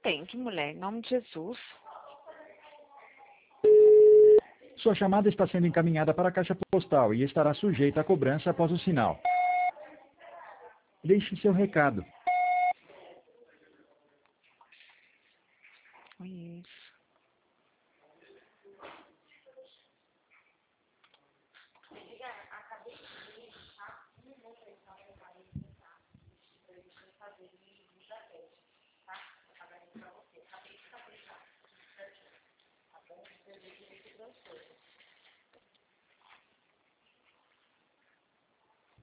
atende, mulher, em nome de Jesus. Sua chamada está sendo encaminhada para a caixa postal e estará sujeita a cobrança após o sinal. Deixe seu recado.